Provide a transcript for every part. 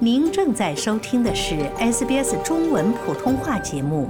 您正在收听的是 SBS 中文普通话节目。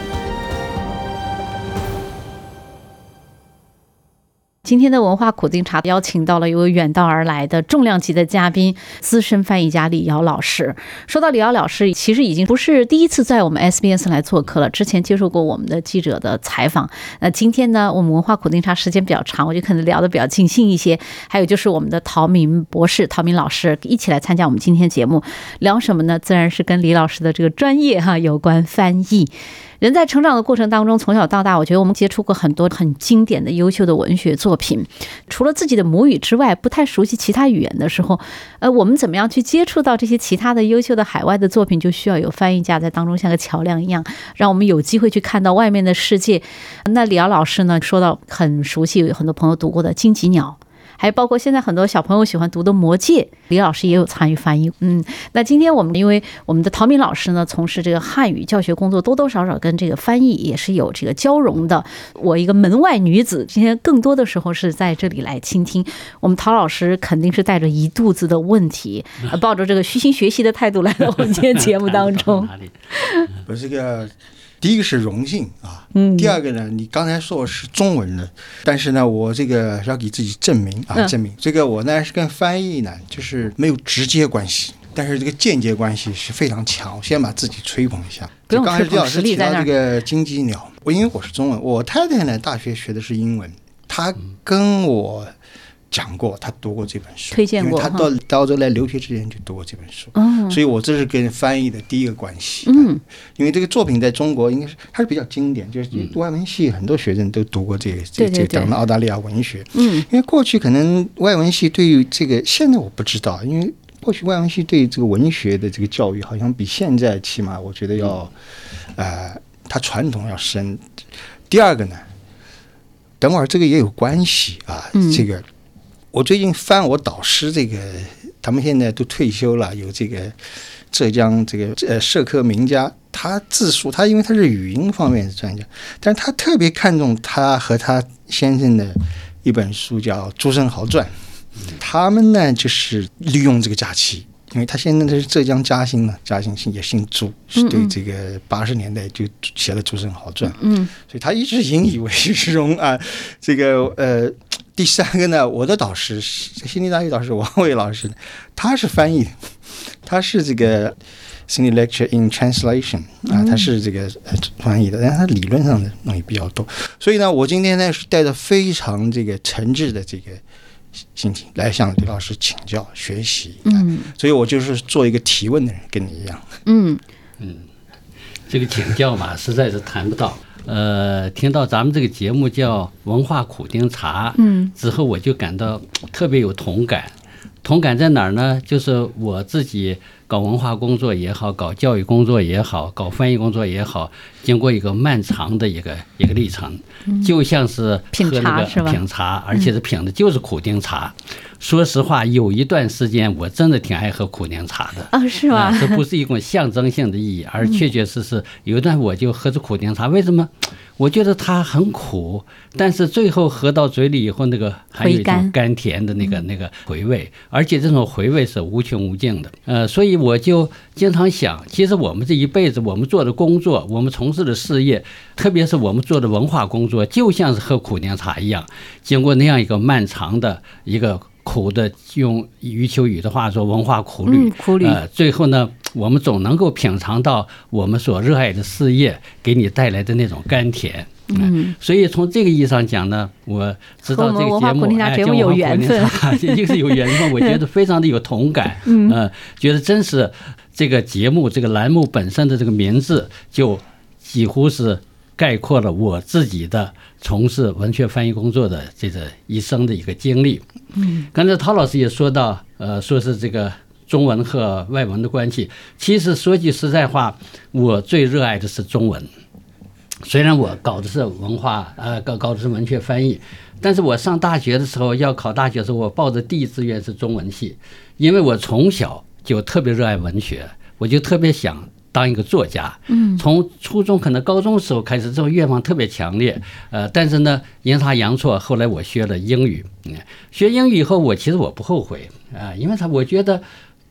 今天的文化苦丁茶邀请到了一位远道而来的重量级的嘉宾，资深翻译家李瑶老师。说到李瑶老师，其实已经不是第一次在我们 SBS 来做客了，之前接受过我们的记者的采访。那今天呢，我们文化苦丁茶时间比较长，我就可能聊得比较尽兴一些。还有就是我们的陶明博士、陶明老师一起来参加我们今天节目，聊什么呢？自然是跟李老师的这个专业有关翻译。人在成长的过程当中，从小到大，我觉得我们接触过很多很经典的优秀的文学作品，除了自己的母语之外，不太熟悉其他语言的时候，我们怎么样去接触到这些其他的优秀的海外的作品，就需要有翻译家在当中像个桥梁一样，让我们有机会去看到外面的世界。那李瑶老师呢，说到很熟悉，有很多朋友读过的《荆棘鸟》，还包括现在很多小朋友喜欢读的《魔戒》，李老师也有参与翻译。那今天我们因为我们的陶明老师呢，从事这个汉语教学工作，多多少少跟这个翻译也是有这个交融的。我一个门外女子，今天更多的时候是在这里来倾听。我们陶老师肯定是带着一肚子的问题，抱着这个虚心学习的态度来到我们今天节目当中。 我这个。第一个是荣幸啊，第二个呢，你刚才说我是中文的，但是呢，我这个要给自己证明啊，证明这个我呢是跟翻译呢就是没有直接关系，但是这个间接关系是非常强。先把自己吹捧一下。 不用刚才李老吹捧，实力在那儿。 提到这个荆棘鸟，因为我是中文，我太太呢大学学的是英文，她跟我讲过，他读过这本书， 推荐过， 因为他到澳洲来留学之前就读过这本书，所以我这是跟翻译的第一个关系。因为这个作品在中国应该是它是比较经典，就是外文系很多学生都读过这个讲的澳大利亚文学。因为过去可能外文系对于这个，现在我不知道，因为过去外文系对这个文学的这个教育好像比现在起码我觉得要它传统要深。第二个呢，等会儿这个也有关系啊，这个。我最近翻我导师这个，他们现在都退休了，有这个浙江这个社科名家，他自述他因为他是语音方面的专家，但是他特别看重他和他先生的一本书叫《朱生豪传》，他们呢就是利用这个假期。因为他现在是浙江嘉兴的，嘉兴也姓朱，是对这个80年代就写了《朱生豪传》，所以他一直引以为荣啊。这个第三个呢，我的导师悉尼大学导师王伟老师，他是翻译，他是这个 Sydney Lecture in Translation 啊，他是这个翻译的，但是他理论上的东西比较多。所以呢，我今天呢是带着非常这个诚挚的这个心情来向李老师请教学习，所以我就是做一个提问的人，跟你一样。 这个请教嘛，实在是谈不到。听到咱们这个节目叫文化苦丁茶，之后我就感到特别有同感。同感在哪儿呢？就是我自己搞文化工作也好，搞教育工作也好，搞翻译工作也好，经过一个漫长的一个历程，就像是喝那个品茶，而且是品的就是苦丁茶。说实话，有一段时间我真的挺爱喝苦丁茶的是吗？ 这不是一种象征性的意义，而确确实实有一段我就喝着苦丁茶。为什么？我觉得它很苦，但是最后喝到嘴里以后，那个还有一种甘甜的那个回味，而且这种回味是无穷无尽的。所以我就经常想，其实我们这一辈子，我们做的工作，我们从事的事业，特别是我们做的文化工作，就像是喝苦丁茶一样，经过那样一个漫长的一个苦的，用余秋雨的话说，文化苦旅。最后呢，我们总能够品尝到我们所热爱的事业给你带来的那种甘甜。所以从这个意义上讲呢，我知道这个节目有缘分， 一个是有缘分，我觉得非常的有同感。觉得真是这个节目这个栏目本身的这个名字，就几乎是概括了我自己的从事文学翻译工作的这个一生的一个经历。刚才陶老师也说到，说是这个中文和外文的关系。其实说句实在话，我最热爱的是中文。虽然我搞的是文化，搞的是文学翻译，但是我上大学的时候，要考大学的时候，我报的第一志愿是中文系，因为我从小就特别热爱文学，我就特别想当一个作家。从初中可能高中的时候开始，这种愿望特别强烈。但是呢，阴差阳错，后来我学了英语。学英语以后，其实我不后悔啊，因为我觉得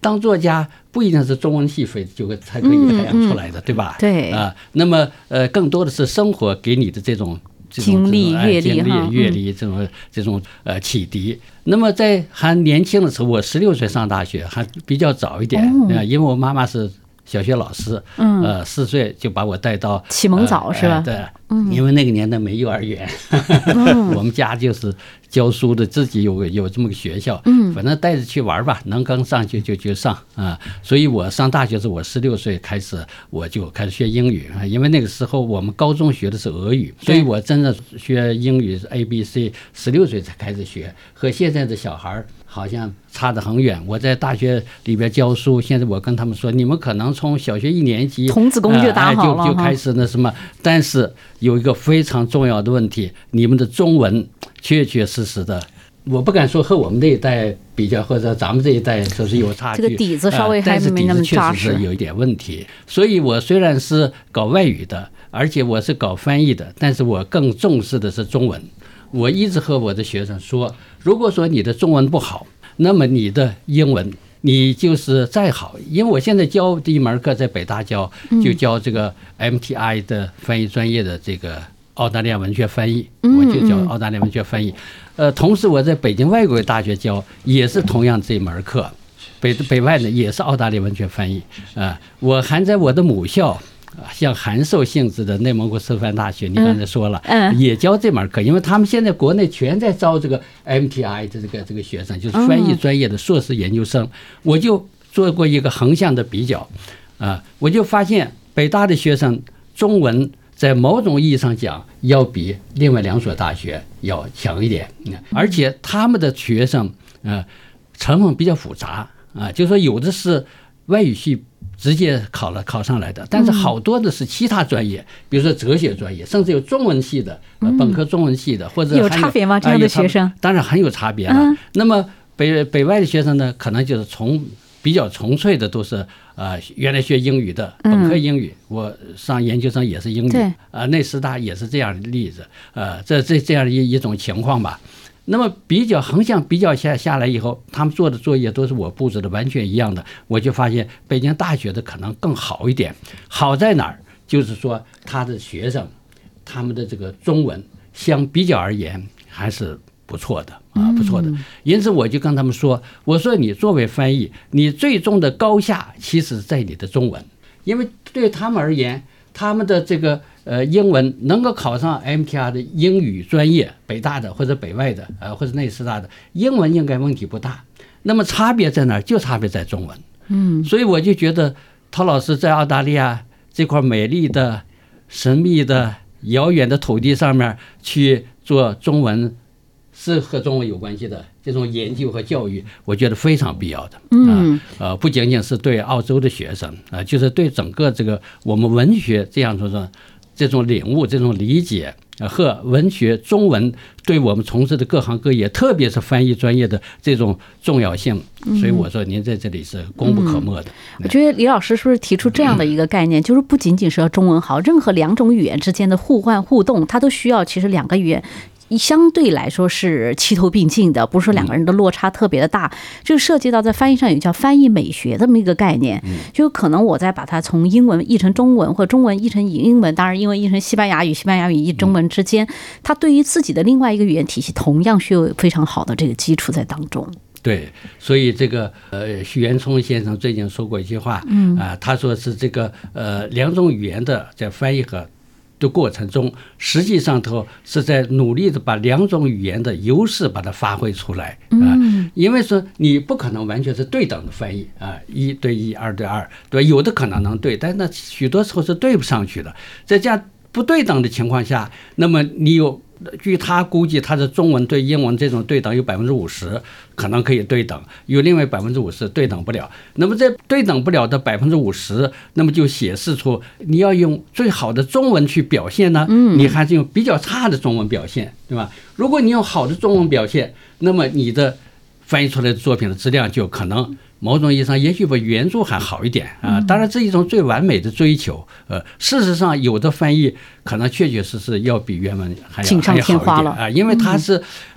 当作家不一定是中文系飞才可以培养出来的，对吧？ 对那么更多的是生活给你的这种经历、阅历这种启迪。那么在还年轻的时候，我16岁上大学，还比较早一点，因为我妈妈是小学老师，4岁就把我带到启蒙早是吧？ 对，因为那个年代没幼儿园，我们家就是教书的，自己有这么个学校，反正带着去玩吧，能刚上去就上啊。所以我上大学时，我16岁开始我就开始学英语啊，因为那个时候我们高中学的是俄语，所以我真的学英语是 ABC，16岁才开始学，和现在的小孩好像差得很远。我在大学里边教书，现在我跟他们说，你们可能从小学1年级童子功就打好了， 就开始那什么，但是有一个非常重要的问题，你们的中文确确实实的，我不敢说和我们这一代比较，或者咱们这一代说是有差距， 这个底子稍微还没那么扎实， 确实是有一点问题。所以我虽然是搞外语的，而且我是搞翻译的，但是我更重视的是中文。我一直和我的学生说，如果说你的中文不好，那么你的英文你就是再好，因为我现在教的一门课在北大教，就教这个 MTI 的翻译专业的这个澳大利亚文学翻译，我就教澳大利亚文学翻译。同时我在北京外国语大学教也是同样这门课，北外呢也是澳大利亚文学翻译我还在我的母校。像函授性质的内蒙古师范大学，你刚才说了，也教这门课，因为他们现在国内全在招这个 MTI 的这个学生，就是翻译专业的硕士研究生。我就做过一个横向的比较，我就发现北大的学生中文在某种意义上讲要比另外2所大学要强一点，而且他们的学生成分比较复杂就是说有的是外语系直接考上来的，但是好多的是其他专业，比如说哲学专业，甚至有中文系的本科中文系的，或者有差别吗？这样的学生当然很有差别了。那么北外的学生呢，可能就是比较纯粹的，都是原来学英语的本科英语，我上研究生也是英语内师大也是这样的例子，这样的一种情况吧。那么横向比较下来以后，他们做的作业都是我布置的完全一样的，我就发现北京大学的可能更好一点。好在哪儿？就是说他的学生，他们的这个中文相比较而言还是不错的不错的。因此我就跟他们说，我说你作为翻译，你最终的高下其实在你的中文，因为对他们而言，他们的这个英文能够考上 MTR 的英语专业，北大的或者北外的或者内师大的，英文应该问题不大。那么差别在哪儿？就差别在中文。所以我就觉得陶老师在澳大利亚这块美丽的、神秘的、遥远的土地上面去做中文，是和中文有关系的这种研究和教育，我觉得非常必要的。不仅仅是对澳洲的学生就是对整个这个我们文学这样说这种领悟、这种理解和文学中文对我们从事的各行各业，特别是翻译专业的这种重要性。所以我说您在这里是功不可没的。 我觉得李老师是不是提出这样的一个概念，就是不仅仅是要中文好，任何2种语言之间的互换互动，它都需要其实2个语言相对来说是齐头并进的，不是说2个人的落差特别的大，就涉及到在翻译上有叫翻译美学这么一个概念，就可能我再把它从英文译成中文，或中文译成英文，当然英文译成西班牙语，西班牙语译中文之间，它对于自己的另外一个语言体系同样需要有非常好的这个基础在当中。 对，所以这个许渊冲先生最近说过一句话，他说是这个2种语言的在翻译和的过程中，实际上头是在努力的把2种语言的优势把它发挥出来因为说你不可能完全是对等的翻译1对1 2对2，对吧？有的可能能对，但是那许多时候是对不上去的。在这样不对等的情况下，那么你据他估计，他的中文对英文这种对等有50%可能可以对等，有另外50%对等不了。那么这对等不了的50%，那么就显示出你要用最好的中文去表现呢，你还是用比较差的中文表现，对吧？如果你用好的中文表现，那么你的翻译出来的作品的质量就可能某种意义上也许比原著还好一点当然这是一种最完美的追求事实上有的翻译可能确确实实要比原文还要好一点因为它是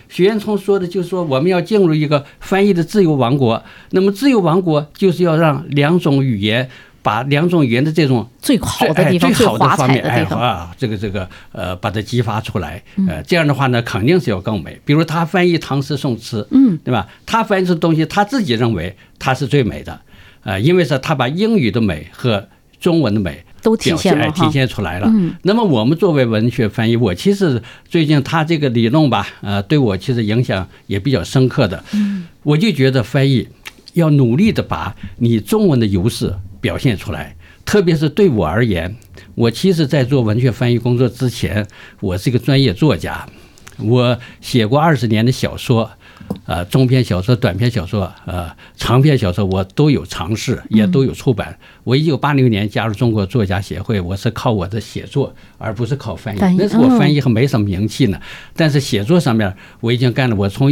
许渊冲说的就是说我们要进入一个翻译的自由王国，那么自由王国就是要让2种语言。把2种语言的这种最好的地方、 最好的方面， 最华彩的地方把它激发出来。这样的话呢，肯定是要更美。比如他翻译唐诗宋词，对吧？他翻译的东西，他自己认为他是最美的，因为是他把英语的美和中文的美都体现出来了。那么我们作为文学翻译，我其实最近他这个理论吧，对我其实影响也比较深刻的。我就觉得翻译要努力的把你中文的优势表现出来，特别是对我而言，我其实在做文学翻译工作之前，我是一个专业作家，我写过20年的小说，中篇小说、短篇小说，长篇小说我都有尝试，也都有出版。我1986年加入中国作家协会，我是靠我的写作，而不是靠翻译。那时候我翻译还没什么名气呢，但是写作上面我已经干了。我从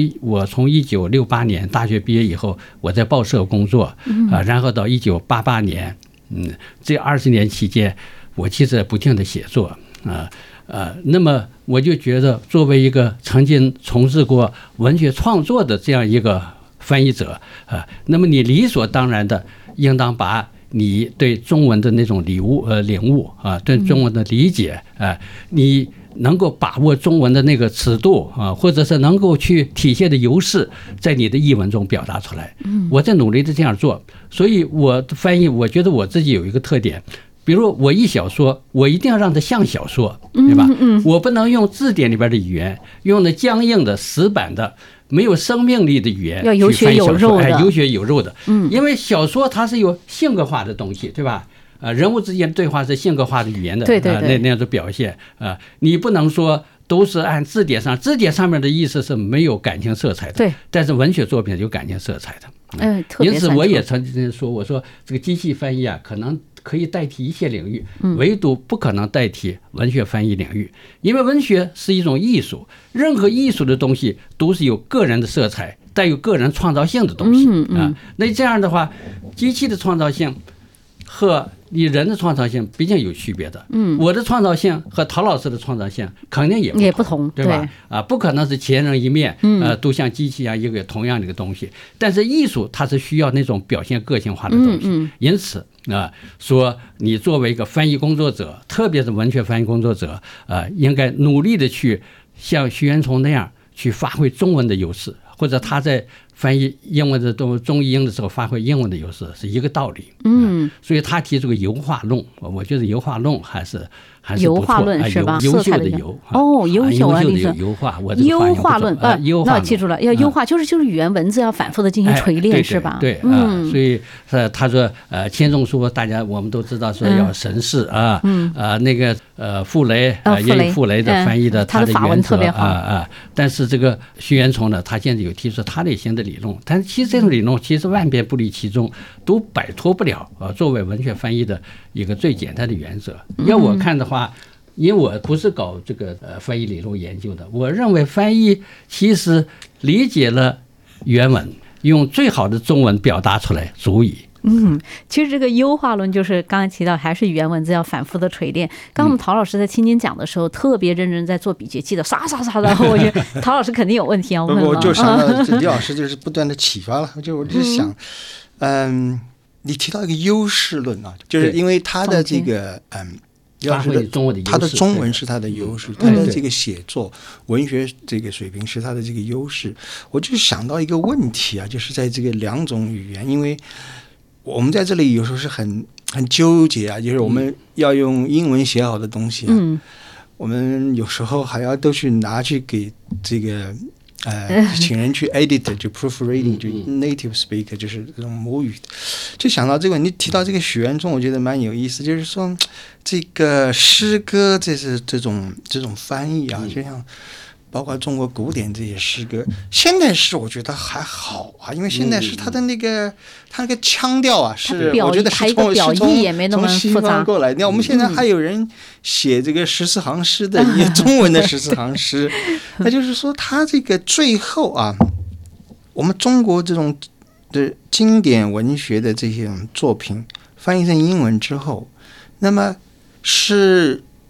1968年大学毕业以后，我在报社工作，然后到1988年，这20年期间，我其实不停的写作，那么我就觉得，作为一个曾经从事过文学创作的这样一个翻译者，那么你理所当然的应当把你对中文的那种领悟啊，对中文的理解，你能够把握中文的那个尺度啊，或者是能够去体现的优势，在你的译文中表达出来。我在努力的这样做，所以我的翻译，我觉得我自己有一个特点。比如我译小说，我一定要让它像小说，对吧？我不能用字典里边的语言，用的僵硬的、死板的、没有生命力的语言， 要有血有肉的， 有血有肉的。因为小说它是有性格化的东西，对吧？人物之间对话是性格化的语言的， 对那样的表现你不能说都是按字典上面的意思是没有感情色彩的， 对。 但是文学作品有感情色彩的。因此我也曾经说，我说这个机器翻译可能可以代替一切领域，唯独不可能代替文学翻译领域，因为文学是一种艺术，任何艺术的东西都是有个人的色彩，带有个人创造性的东西那这样的话，机器的创造性和你人的创造性毕竟有区别的。我的创造性和陶老师的创造性肯定也不同，对吧？不可能是千人一面，都像机器一样一个同样的一个东西。但是艺术它是需要那种表现个性化的东西，因此说你作为一个翻译工作者，特别是文学翻译工作者，应该努力的去像徐渊冲那样去发挥中文的优势，或者他在翻译英文的中译英的时候发挥英文的优势是一个道理。所以他提出个油画论，我觉得油画论还是油画论是吧？ 优秀的油优秀的油画， 优画论那我记住了，要优化就是语言文字要反复的进行锤炼，是吧？ 对，所以他说钱钟书大家我们都知道说要神似那个傅雷也有傅雷的翻译的他的原则但是这个徐渊冲呢，他现在有提出他类型的理论，但是其实这种理论其实万变不离其宗，都摆脱不了作为文学翻译的一个最简单的原则。要我看的话，因为我不是搞这个翻译理论研究的，我认为翻译其实理解了原文，用最好的中文表达出来足矣。 其实这个优化论就是刚才提到，还是语言文字要反复的锤炼。刚刚我们陶老师在听您讲的时候，特别认真在做笔记，记得唰唰唰的。我觉得陶老师肯定有问题要问了。 我就想到李老师就是不断的启发了，我就想，你提到一个优势论就是因为他的这个他的中文是他的优势，他的这个写作文学这个水平是他的这个优势。我就想到一个问题就是在这个2种语言，因为我们在这里有时候是很纠结就是我们要用英文写好的东西我们有时候还要都去拿去给这个请人去 edit 就 proofreading 就 native speaker 就是这种母语。就想到这个，你提到这个许渊冲，我觉得蛮有意思，就是说这个诗歌这是这种翻译就像包括中国古典这些诗歌，现代诗我觉得还好因为现代诗它的那个腔调是我觉得是从西方过来。你看我们现在还有人写这个14行诗的中文的14行诗那就是说他这个最后我们中国这种的经典文学的这些作品翻译成英文之后，那么是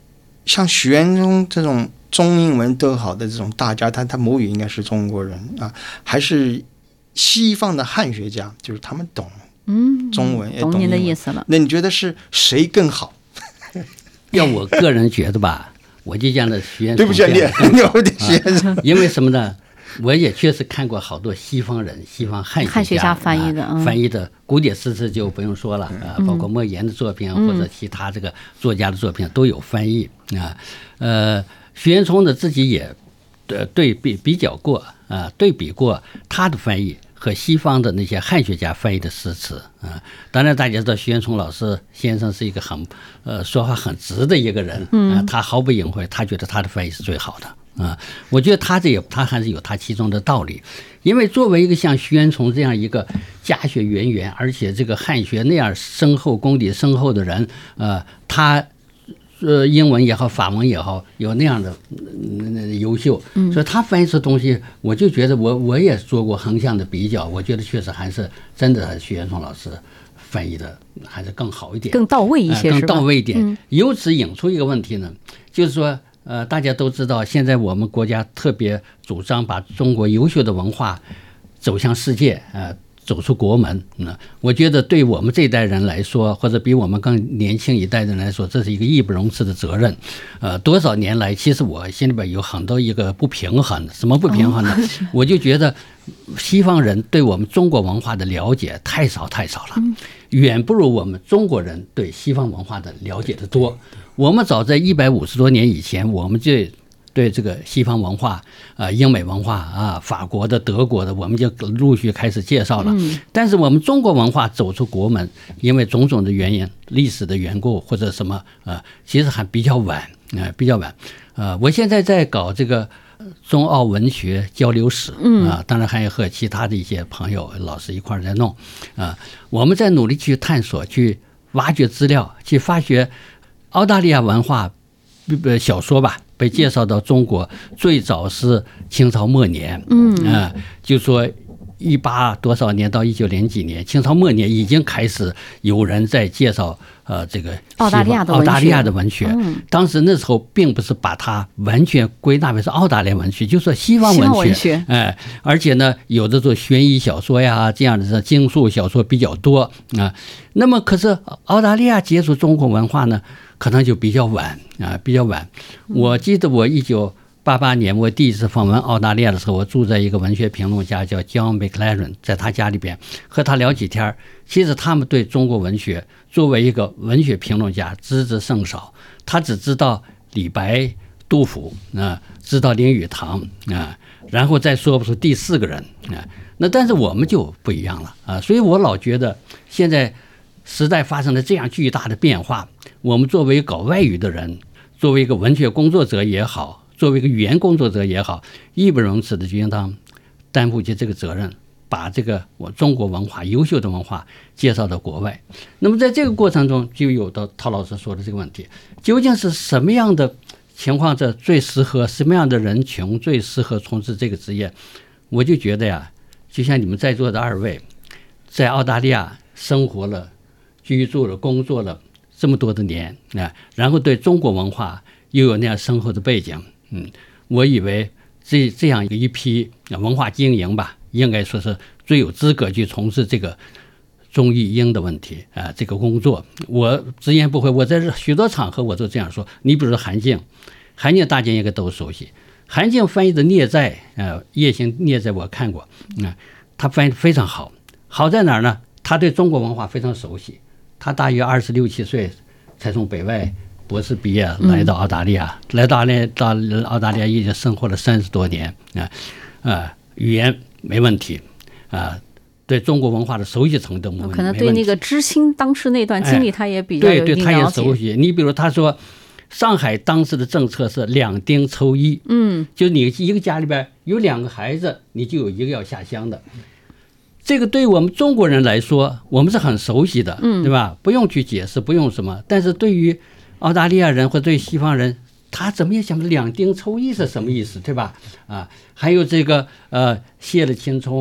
像许渊冲这种中英文都好的这种大家，他母语应该是中国人啊，还是西方的汉学家，就是他们懂中文，也懂您的意思了。 那你觉得是谁更好？ 要我个人觉得吧，我就讲的许渊冲。 对不起，你有点学生， 因为什么呢？我也确实看过好多西方人、西方汉学家翻译的古典诗词就不用说了包括莫言的作品或者其他这个作家的作品都有翻译啊。许渊冲呢自己也对比较过对比过他的翻译和西方的那些汉学家翻译的诗词啊。当然大家知道许渊冲老师先生是一个很说话很直的一个人他毫不隐晦，他觉得他的翻译是最好的。我觉得他还是有他其中的道理，因为作为一个像许渊冲这样一个家学渊源，而且这个汉学那样深厚功底深厚的人，他英文也好，法文也好，有那样的优秀，所以他翻译出东西，我就觉得我也做过横向的比较，我觉得确实还是真的许渊冲老师翻译的还是更好一点， 更到位一些， 更到位一点。由此引出一个问题呢，就是说。大家都知道，现在我们国家特别主张把中国优秀的文化走向世界，走出国门。我觉得对我们这一代人来说，或者比我们更年轻一代的人来说，这是一个义不容辞的责任。多少年来，其实我心里边有很多一个不平衡的，什么不平衡呢？我就觉得西方人对我们中国文化的了解太少了，远不如我们中国人对西方文化的了解的多。我们早在150多年以前，我们就对这个西方文化英美文化法国的、德国的，我们就陆续开始介绍了。但是我们中国文化走出国门，因为种种的原因、历史的缘故或者什么其实还比较晚我现在在搞这个中澳文学交流史当然还有和其他的一些朋友老师一块在弄我们在努力去探索、去挖掘资料、去发掘澳大利亚文化小说吧，被介绍到中国最早是清朝末年，就说18多少年到1900几年，清朝末年已经开始有人在介绍这个澳大利亚的文学。 当时那时候并不是把它完全归纳为是澳大利亚文学，就说西方文学。而且呢，有的做悬疑小说呀，这样的惊悚小说比较多那么可是澳大利亚接触中国文化呢，可能就比较晚。我记得我1988年我第一次访问澳大利亚的时候，我住在一个文学评论家叫 John McLaren， 在他家里边和他聊几天。其实他们对中国文学作为一个文学评论家知之甚少，他只知道李白、杜甫知道林语堂然后再说不出第四个人那但是我们就不一样了所以我老觉得现在时代发生了这样巨大的变化，我们作为搞外语的人，作为一个文学工作者也好，作为一个语言工作者也好，义不容辞的就应当担负起这个责任，把这个我中国文化优秀的文化介绍到国外。那么在这个过程中就有到陶老师说的这个问题，究竟是什么样的情况这最适合，什么样的人群最适合从事这个职业？我就觉得呀，就像你们在座的二位在澳大利亚生活了、居住了、工作了这么多的年然后对中国文化又有那样深厚的背景我以为这样一批文化经营吧，应该说是最有资格去从事这个中译英的问题这个工作。我直言不讳，我在许多场合我都这样说。你比如说韩静大家应该都熟悉，韩静翻译的《孽债》夜行孽债我看过他翻译的非常好。好在哪儿呢？他对中国文化非常熟悉，他大约26、27岁才从北外博士毕业来到澳大利亚，到澳大利亚已经生活了30多年语言没问题对中国文化的熟悉程度可能对那个知青当时那段经历他也比较有一定了解。 对他也熟悉。你比如他说上海当时的政策是2丁抽1就你一个家里边有2个孩子，你就有1个要下乡的。这个对我们中国人来说我们是很熟悉的对吧？不用去解释，不用什么。但是对于澳大利亚人或对西方人，他怎么也想2丁抽1是什么意思对吧还有这个卸了青葱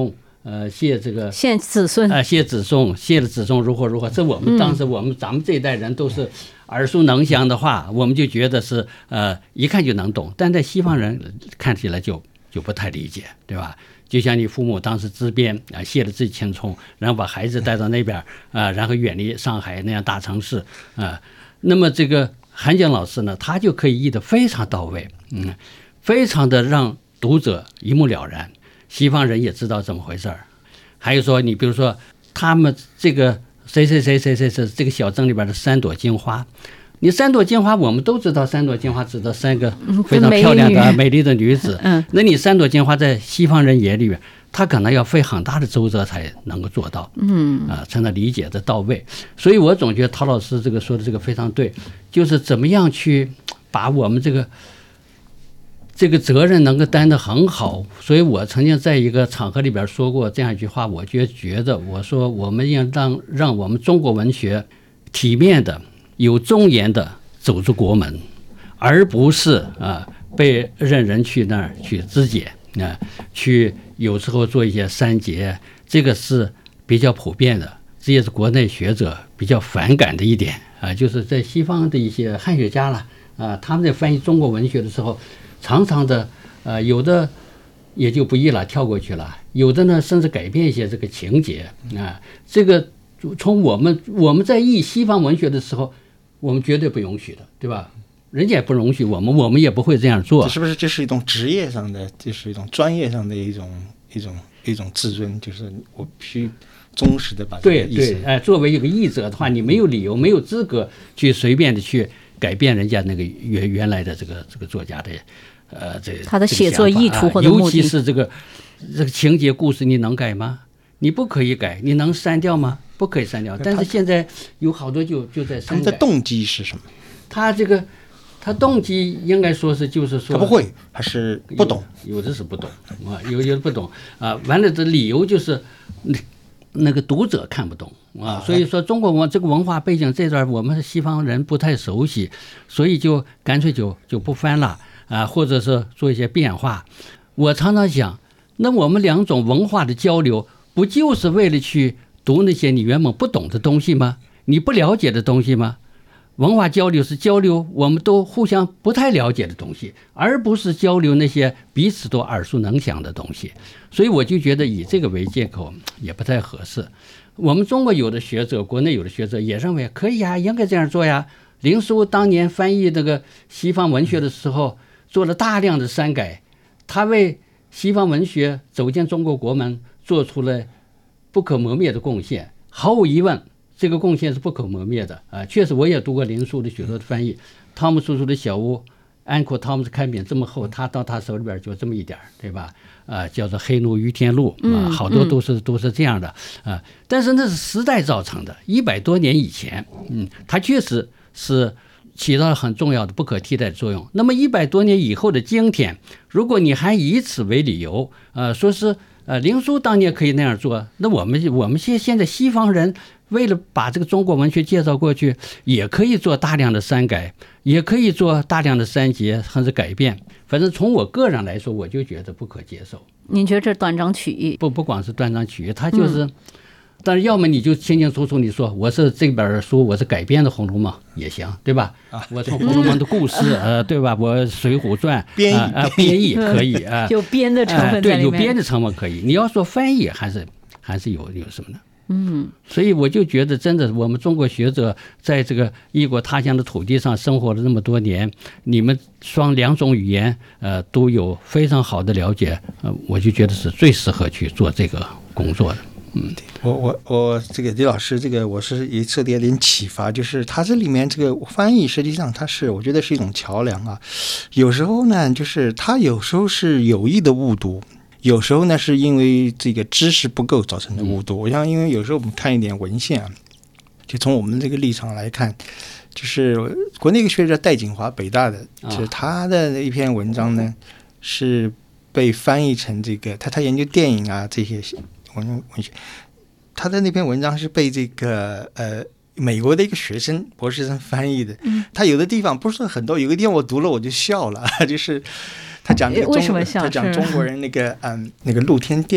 谢这个谢子孙谢子孙，谢的子孙如何如何，这我们当时咱们这一代人都是耳熟能详的话，我们就觉得是一看就能懂，但在西方人看起来就不太理解，对吧？就像你父母当时支边谢了自己青葱，然后把孩子带到那边然后远离上海那样大城市那么这个韩江老师呢，他就可以译得非常到位，非常的让读者一目了然，西方人也知道怎么回事儿。还有说，你比如说他们这个谁这个小镇里边的3朵金花，你3朵金花我们都知道，3朵金花指的3个非常漂亮的美丽的女子。那你3朵金花在西方人眼里边，他可能要费很大的周折才能够做到，才能理解的到位。所以我总觉得陶老师这个说的这个非常对，就是怎么样去把我们这个责任能够担得很好。所以我曾经在一个场合里边说过这样一句话，我觉得我说我们要让我们中国文学体面的有尊严的走出国门，而不是被任人去那儿去肢解去有时候做一些删节，这个是比较普遍的，这也是国内学者比较反感的一点就是在西方的一些汉学家了他们在翻译中国文学的时候，常常的有的也就不译了，跳过去了，有的呢甚至改变一些这个情节这个从我们在译西方文学的时候，我们绝对不允许的，对吧？人家也不容许我们也不会这样做。 是不是这是一种职业上的，就是一种专业上的一种自尊，就是我必须忠实的把这个意思。 对，作为一个译者的话，你没有理由，没有资格去随便的去改变人家那个原来的这个作家的他的写作意图或者目的， 尤其是这个情节故事，你能改吗？你不可以改，你能删掉吗？不可以删掉。但是现在有好多就在删改。 他们的动机是什么？ 他动机应该说是就是说他不会还是不懂， 有的是不懂有的不懂完了的理由就是那个读者看不懂所以说中国这个文化背景这段我们西方人不太熟悉，所以就干脆就不翻了或者是做一些变化。我常常想，那我们2种文化的交流，不就是为了去读那些你原本不懂的东西吗？你不了解的东西吗？文化交流是交流我们都互相不太了解的东西，而不是交流那些彼此都耳熟能详的东西。所以我就觉得以这个为借口也不太合适。我们中国有的学者，国内有的学者也认为可以应该这样做呀。林纾当年翻译这个西方文学的时候，做了大量的删改，他为西方文学走进中国国门做出了不可磨灭的贡献。毫无疑问，这个贡献是不可磨灭的确实我也读过林纾的许多的翻译，汤姆叔叔的小屋，安可汤姆斯开扁这么厚，他到他手里边就这么一点，对吧叫做黑奴于天禄好多都是这样的但是那是时代造成的，100多年以前它确实是起到了很重要的不可替代的作用。那么100多年以后的今天，如果你还以此为理由说是林纾当年可以那样做，那我们现在西方人为了把这个中国文学介绍过去，也可以做大量的删改，也可以做大量的删节甚至改变。反正从我个人来说，我就觉得不可接受。 您觉得这断章取义？ 不光是断章取义，它就是但是要么你就清清楚楚你说我是这本书我是改编的《红楼梦》也行，对吧我从《红楼梦》的故事对吧，我《水浒传》编译可以有编的成分在里面对， 有编的成分可以。你要说翻译还是有什么呢？所以我就觉得真的我们中国学者在这个异国他乡的土地上生活了那么多年，你们2种语言都有非常好的了解我就觉得是最适合去做这个工作的。 我这个李老师，这个我是也受点点启发，就是他这里面这个翻译实际上我觉得是一种桥梁有时候呢，就是他有时候是有意的误读，有时候呢是因为这个知识不够造成的误读。我想因为有时候我们看一点文献就从我们这个立场来看，就是国内一个学者戴锦华，北大的，就是他的一篇文章呢是被翻译成这个他研究电影这些文学，他的那篇文章是被这个美国的一个学生博士生翻译的他有的地方不是很多，有个地方我读了我就笑了就是他讲这个为什么笑？ 他讲中国人那个露天电影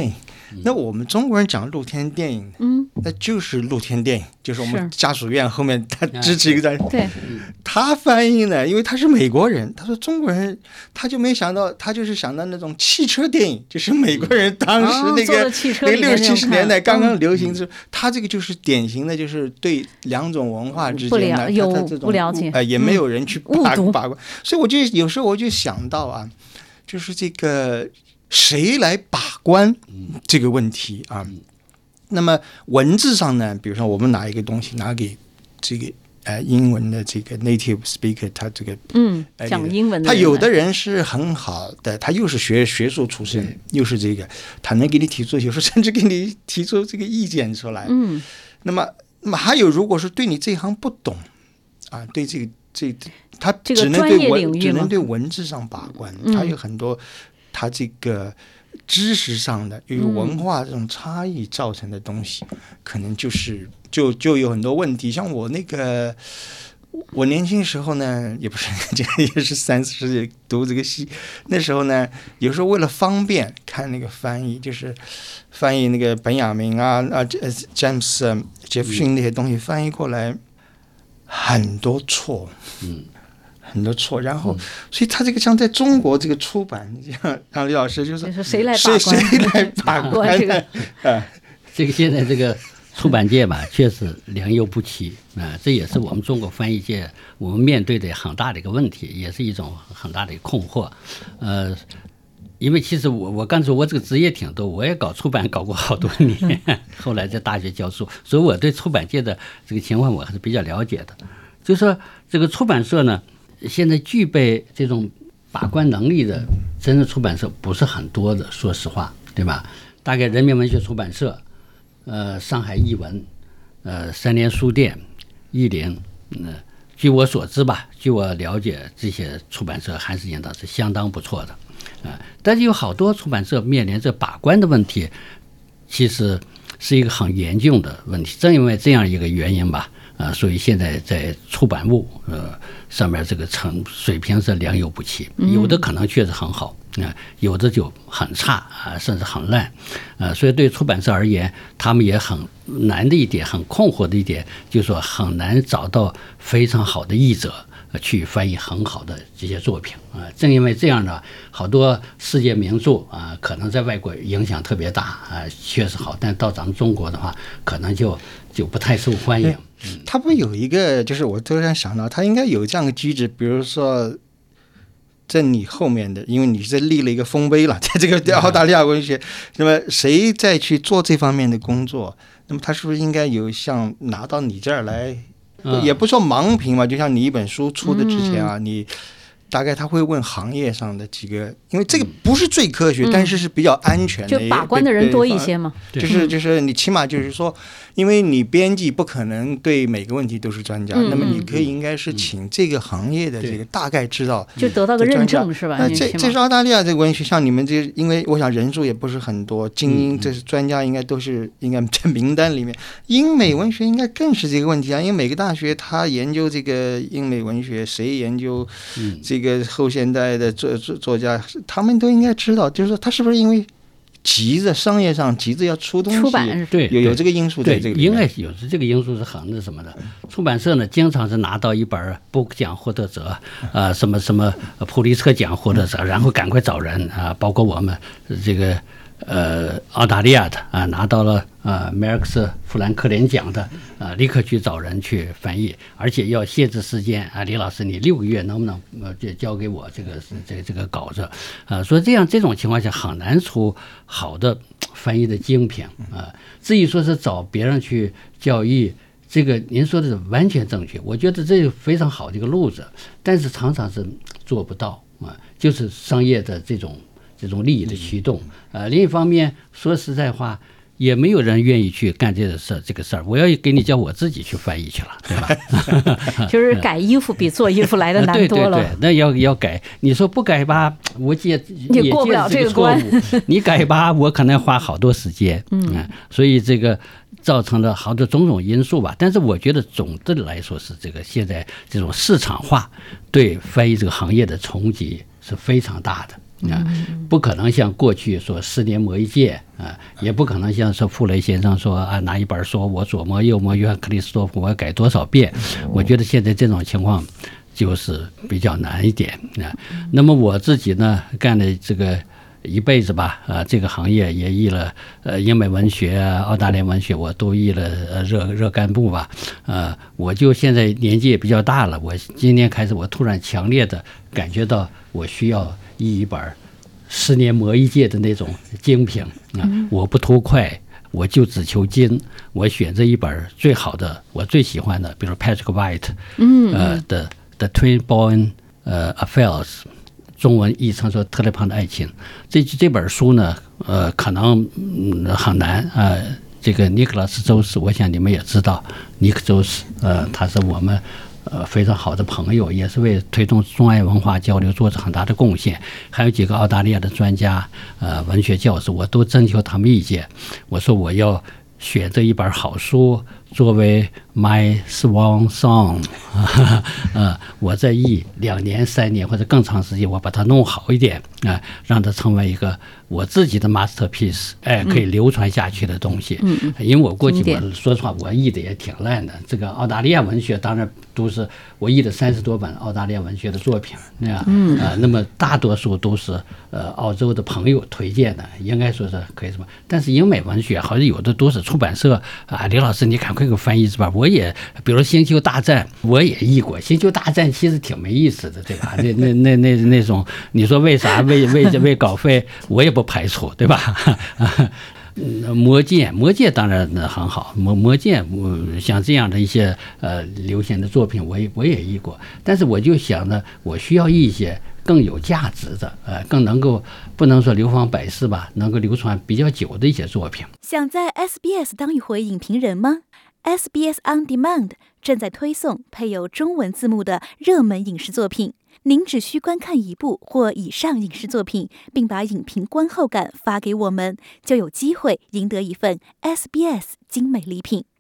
那我们中国人讲露天电影，那就是露天电影，就是我们家属院后面他支持一个站。 对， 他翻译呢，因为他是美国人，他说中国人他就没想到，他就是想到那种汽车电影，就是美国人当时那个60、70年代刚刚流行的时候，他这个就是典型的，就是对两种文化之间的他这种不了解， 也没有人去把关，所以我就有时候我就想到啊，就是这个谁来把关这个问题啊。那么文字上呢，比如说我们拿一个东西拿给这个英文的这个 native speaker， 他这个讲英文的， 他有的人是很好的，他又是学术出身，又是这个，他能给你提出，有时候甚至给你提出这个意见出来。那么还有，如果是对你这一行不懂啊，对他只能对文字上把关，他有很多他这个知识上的由于文化这种差异造成的东西，可能就有很多问题。像我我年轻时候呢，也不是也是30、40岁读这个戏，那时候呢，有时候为了方便看那个翻译，就是翻译那个本雅明詹姆斯、杰弗逊那些东西翻译过来，很多错，很多错，然后所以他这个像在中国这个出版，像李老师就是谁来把关这个这个现在这个出版界吧，确实良莠不齐啊，这也是我们中国翻译界我们面对的很大的一个问题，也是一种很大的一个困惑。因为其实我刚才说我这个职业挺多，我也搞出版搞过好多年，后来在大学教书，所以我对出版界的这个情况我还是比较了解的。就是说这个出版社呢，现在具备这种把关能力的真正出版社不是很多的，说实话，对吧？大概人民文学出版社、上海译文、三联书店、译林，据我所知吧，据我了解，这些出版社还是应当是相当不错的。但是有好多出版社面临着把关的问题，其实是一个很严峻的问题。正因为这样一个原因吧，所以现在在出版物上面这个水平是良莠不齐，有的可能确实很好，有的就很差甚至很烂，所以对出版社而言，他们也很难的一点，很困惑的一点，就是说很难找到非常好的译者去翻译很好的这些作品正因为这样呢，好多世界名著可能在外国影响特别大确实好，但到咱们中国的话，可能就不太受欢迎。 他不有一个，就是我突然想到，他应该有这样的机制，比如说在你后面的，因为你是立了一个丰碑了，在这个澳大利亚文学，那么谁再去做这方面的工作，那么他是不是应该有像拿到你这儿来？也不说盲评嘛，就像你一本书出的之前你大概他会问行业上的几个，因为这个不是最科学，但是是比较安全的， 就把关的人多一些嘛。 就是你起码就是说，因为你编辑不可能对每个问题都是专家，那么你可以应该是请这个行业的这个大概知道， 就得到个认证是吧？ 这是澳大利亚这个文学，像你们这，因为我想人数也不是很多，精英这是专家应该都是应该在名单里面。英美文学应该更是这个问题因为每个大学他研究这个英美文学，谁研究这个后现代的作家，他们都应该知道，就是说他是不是因为急着商业上急着要出东西， 出版有这个因素在这个里面， 应该有这个因素是很那什么的。出版社呢，经常是拿到一本布克奖获得者什么什么普利策奖获得者，然后赶快找人包括我们这个澳大利亚的拿到了梅尔克斯富兰克林奖的立刻去找人去翻译，而且要限制时间李老师你6个月能不能交给我这个稿子所以这种情况下很难出好的翻译的精品至于说是找别人去教译，这个您说的是完全正确，我觉得这是非常好的一个路子，但是常常是做不到就是商业的这种利益的驱动另一方面说实在话，也没有人愿意去干这个事儿。我要给你叫我自己去翻译去了，对吧？ 就是改衣服比做衣服来的难多了。 对，那要改。你说不改吧，我也过不了这个关。 你改吧，我可能花好多时间。所以这个造成了好多种因素吧。但是我觉得总的来说是这个现在这种市场化对翻译这个行业的冲击是非常大的。 不可能像过去说10年磨一剑啊，也不可能像说傅雷先生说啊，拿一本说我左磨右磨约翰克里斯多夫我要改多少遍。我觉得现在这种情况就是比较难一点啊。那么我自己呢，干的这个一辈子吧，这个行业也译了英美文学啊、澳大利亚文学，我都译了热干部吧。我就现在年纪也比较大了，我今年开始，我突然强烈的感觉到我需要译一本10年磨一剑的那种精品啊！我不图快，我就只求精。我选择一本最好的，我最喜欢的，比如 Patrick White 的 Twin Bone Affairs。中文译成说特雷庞的爱情，这本书呢，可能很难这个尼克拉斯周斯，我想你们也知道，尼克周斯，他是我们非常好的朋友，也是为推动中外文化交流做着很大的贡献。还有几个澳大利亚的专家，文学教授，我都征求他们意见。我说我要选择一本好书作为 My Swan Song 我在译2年3年或者更长时间，我把它弄好一点让它成为一个我自己的 masterpiece， 可以流传下去的东西。因为我过去我说实话，我译的也挺烂的。这个澳大利亚文学当然都是我译的30多本澳大利亚文学的作品，那么大多数都是澳洲的朋友推荐的，应该说是可以什么。但是英美文学好像有的都是出版社李老师你赶快给我翻译是吧？我也比如《星球大战》，我也译过，《星球大战》其实挺没意思的，对吧？那种，你说为啥为稿费，我也不排除，对吧？魔戒当然很好，魔戒像这样的一些流行的作品，我也译过，但是我就想呢，我需要译一些更有价值的，更能够不能说流芳百世吧，能够流传比较久的一些作品。 想在 SBS 当一回影评人吗？ SBS On Demand 正在推送配有中文字幕的热门影视作品，您只需观看一部或以上影视作品，并把影评观后感发给我们，就有机会赢得一份 SBS 精美礼品。